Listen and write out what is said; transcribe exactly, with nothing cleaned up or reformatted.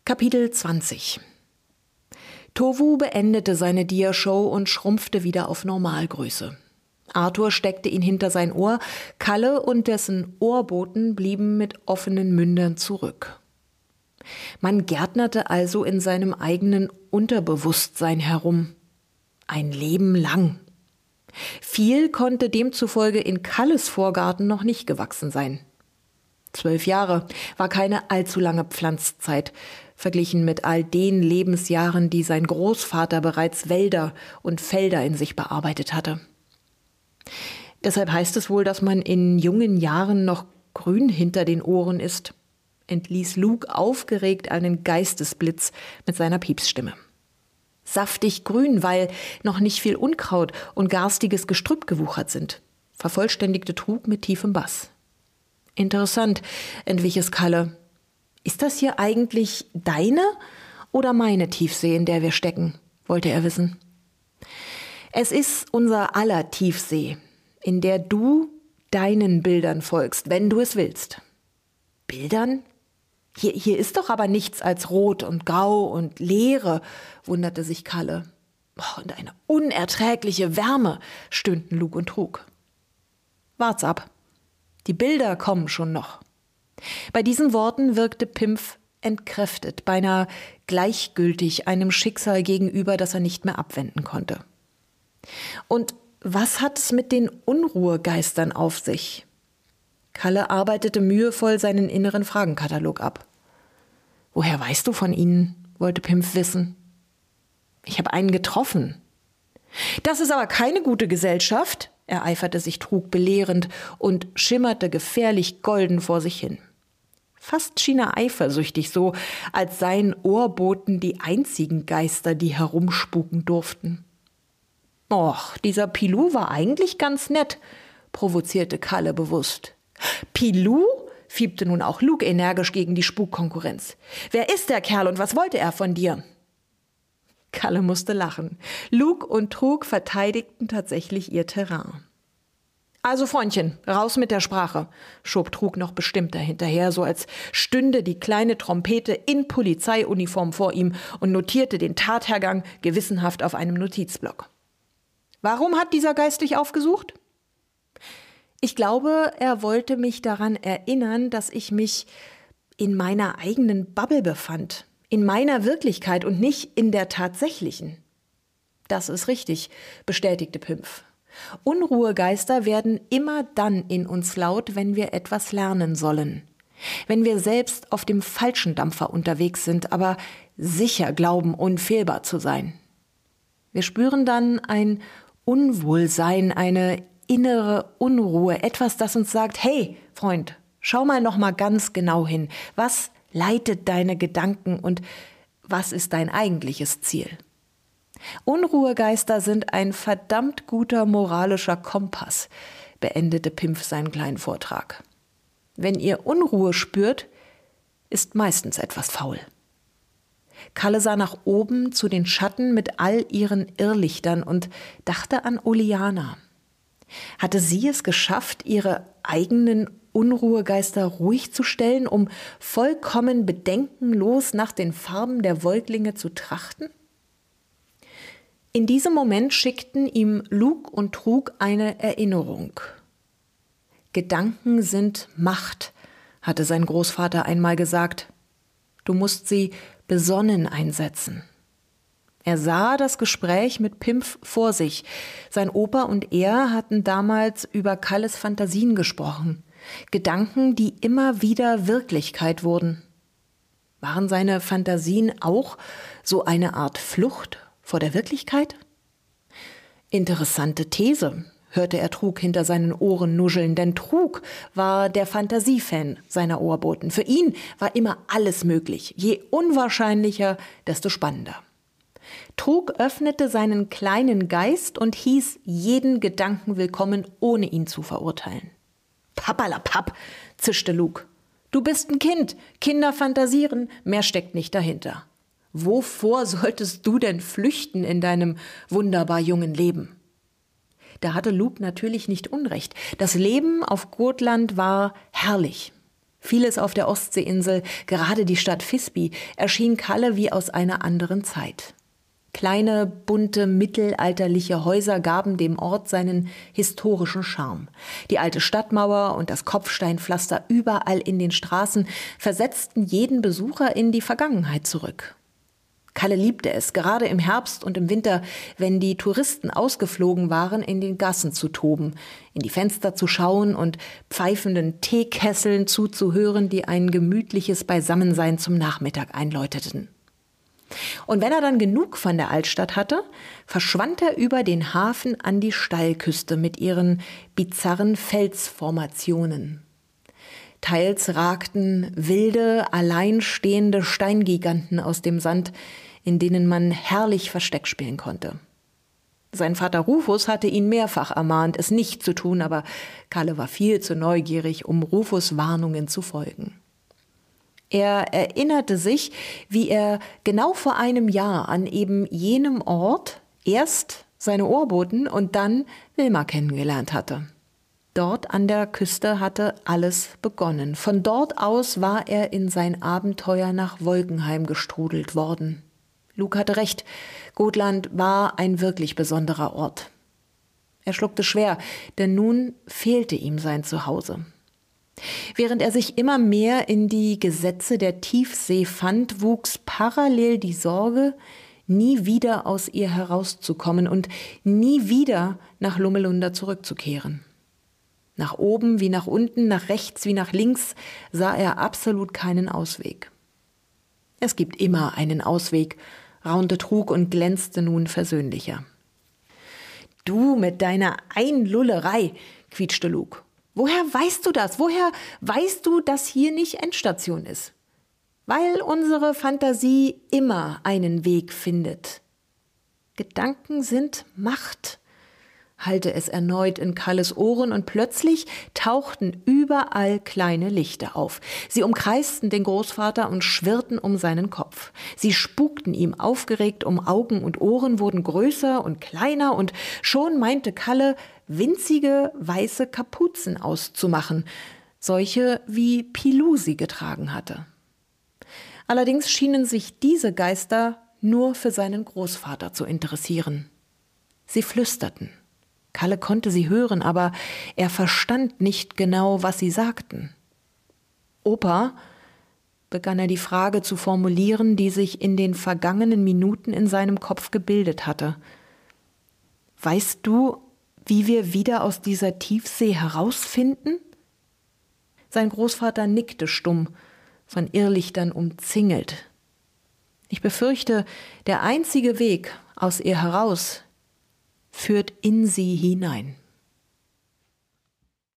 Kapitel zwanzig. Tovu beendete seine Dia-Show und schrumpfte wieder auf Normalgröße. Arthur steckte ihn hinter sein Ohr, Kalle und dessen Ohrboten blieben mit offenen Mündern zurück. Man gärtnerte also in seinem eigenen Unterbewusstsein herum. Ein Leben lang. Viel konnte demzufolge in Kalles Vorgarten noch nicht gewachsen sein. Zwölf Jahre war keine allzu lange Pflanzzeit, verglichen mit all den Lebensjahren, die sein Großvater bereits Wälder und Felder in sich bearbeitet hatte. Deshalb heißt es wohl, dass man in jungen Jahren noch grün hinter den Ohren ist, entließ Luke aufgeregt einen Geistesblitz mit seiner Piepsstimme. Saftig grün, weil noch nicht viel Unkraut und garstiges Gestrüpp gewuchert sind, vervollständigte Trug mit tiefem Bass. Interessant, entwich es Kalle. Ist das hier eigentlich deine oder meine Tiefsee, in der wir stecken, wollte er wissen. Es ist unser aller Tiefsee, in der du deinen Bildern folgst, wenn du es willst. Bildern? Hier, hier ist doch aber nichts als Rot und Grau und Leere, wunderte sich Kalle. Oh, und eine unerträgliche Wärme, stöhnten Luke und Trug. Wart's ab. Die Bilder kommen schon noch. Bei diesen Worten wirkte Pimpf entkräftet, beinahe gleichgültig einem Schicksal gegenüber, das er nicht mehr abwenden konnte. Und was hat es mit den Unruhegeistern auf sich? Kalle arbeitete mühevoll seinen inneren Fragenkatalog ab. Woher weißt du von ihnen? Wollte Pimpf wissen. Ich habe einen getroffen. Das ist aber keine gute Gesellschaft, ereiferte sich Trug belehrend und schimmerte gefährlich golden vor sich hin. Fast schien er eifersüchtig, so als seien Ohrboten die einzigen Geister, die herumspuken durften. Och, dieser Pilou war eigentlich ganz nett, provozierte Kalle bewusst. Pilou? Fiebte nun auch Luke energisch gegen die Spukkonkurrenz. Wer ist der Kerl und was wollte er von dir? Kalle musste lachen. Luke und Trug verteidigten tatsächlich ihr Terrain. Also Freundchen, raus mit der Sprache, schob Trug noch bestimmter hinterher, so als stünde die kleine Trompete in Polizeiuniform vor ihm und notierte den Tathergang gewissenhaft auf einem Notizblock. Warum hat dieser Geist dich aufgesucht? Ich glaube, er wollte mich daran erinnern, dass ich mich in meiner eigenen Bubble befand, in meiner Wirklichkeit und nicht in der tatsächlichen. Das ist richtig, bestätigte Pimpf. Unruhegeister werden immer dann in uns laut, wenn wir etwas lernen sollen. Wenn wir selbst auf dem falschen Dampfer unterwegs sind, aber sicher glauben, unfehlbar zu sein. Wir spüren dann ein Unwohlsein, eine innere Unruhe, etwas, das uns sagt, hey, Freund, schau mal noch mal ganz genau hin. Was leitet deine Gedanken und was ist dein eigentliches Ziel? Unruhegeister sind ein verdammt guter moralischer Kompass, beendete Pimpf seinen kleinen Vortrag. Wenn ihr Unruhe spürt, ist meistens etwas faul. Kalle sah nach oben zu den Schatten mit all ihren Irrlichtern und dachte an Oleana. Hatte sie es geschafft, ihre eigenen Unruhegeister ruhig zu stellen, um vollkommen bedenkenlos nach den Farben der Woiglinge zu trachten? In diesem Moment schickten ihm Luke und Trug eine Erinnerung. Gedanken sind Macht, hatte sein Großvater einmal gesagt. Du musst sie besonnen einsetzen. Er sah das Gespräch mit Pimpf vor sich. Sein Opa und er hatten damals über Kalles Fantasien gesprochen. Gedanken, die immer wieder Wirklichkeit wurden. Waren seine Fantasien auch so eine Art Flucht vor der Wirklichkeit? Interessante These, hörte er Trug hinter seinen Ohren nuscheln, denn Trug war der Fantasiefan seiner Ohrboten. Für ihn war immer alles möglich. Je unwahrscheinlicher, desto spannender. Trug öffnete seinen kleinen Geist und hieß jeden Gedanken willkommen, ohne ihn zu verurteilen. Pappalapapp, zischte Luke. Du bist ein Kind, Kinder fantasieren, mehr steckt nicht dahinter. Wovor solltest du denn flüchten in deinem wunderbar jungen Leben? Da hatte Luke natürlich nicht Unrecht. Das Leben auf Gotland war herrlich. Vieles auf der Ostseeinsel, gerade die Stadt Visby, erschien Kalle wie aus einer anderen Zeit. Kleine, bunte, mittelalterliche Häuser gaben dem Ort seinen historischen Charme. Die alte Stadtmauer und das Kopfsteinpflaster überall in den Straßen versetzten jeden Besucher in die Vergangenheit zurück. Kalle liebte es, gerade im Herbst und im Winter, wenn die Touristen ausgeflogen waren, in den Gassen zu toben, in die Fenster zu schauen und pfeifenden Teekesseln zuzuhören, die ein gemütliches Beisammensein zum Nachmittag einläuteten. Und wenn er dann genug von der Altstadt hatte, verschwand er über den Hafen an die Steilküste mit ihren bizarren Felsformationen. Teils ragten wilde, alleinstehende Steingiganten aus dem Sand, in denen man herrlich Versteck spielen konnte. Sein Vater Rufus hatte ihn mehrfach ermahnt, es nicht zu tun, aber Kalle war viel zu neugierig, um Rufus' Warnungen zu folgen. Er erinnerte sich, wie er genau vor einem Jahr an eben jenem Ort erst seine Ohrboten und dann Wilma kennengelernt hatte. Dort an der Küste hatte alles begonnen. Von dort aus war er in sein Abenteuer nach Wolkenheim gestrudelt worden. Luke hatte recht, Gotland war ein wirklich besonderer Ort. Er schluckte schwer, denn nun fehlte ihm sein Zuhause. Während er sich immer mehr in die Gesetze der Tiefsee fand, wuchs parallel die Sorge, nie wieder aus ihr herauszukommen und nie wieder nach Lummelunda zurückzukehren. Nach oben wie nach unten, nach rechts wie nach links sah er absolut keinen Ausweg. Es gibt immer einen Ausweg, raunte Trug und glänzte nun versöhnlicher. Du mit deiner Einlullerei, quietschte Luke. Woher weißt du das? Woher weißt du, dass hier nicht Endstation ist? Weil unsere Fantasie immer einen Weg findet. Gedanken sind Macht, hallte es erneut in Kalles Ohren und plötzlich tauchten überall kleine Lichter auf. Sie umkreisten den Großvater und schwirrten um seinen Kopf. Sie spukten ihm aufgeregt um Augen und Ohren, wurden größer und kleiner und schon meinte Kalle, winzige weiße Kapuzen auszumachen, solche wie Pilou sie getragen hatte. Allerdings schienen sich diese Geister nur für seinen Großvater zu interessieren. Sie flüsterten. Kalle konnte sie hören, aber er verstand nicht genau, was sie sagten. »Opa«, begann er die Frage zu formulieren, die sich in den vergangenen Minuten in seinem Kopf gebildet hatte. »Weißt du, wie wir wieder aus dieser Tiefsee herausfinden?« Sein Großvater nickte stumm, von Irrlichtern umzingelt. »Ich befürchte, der einzige Weg aus ihr heraus führt in sie hinein.«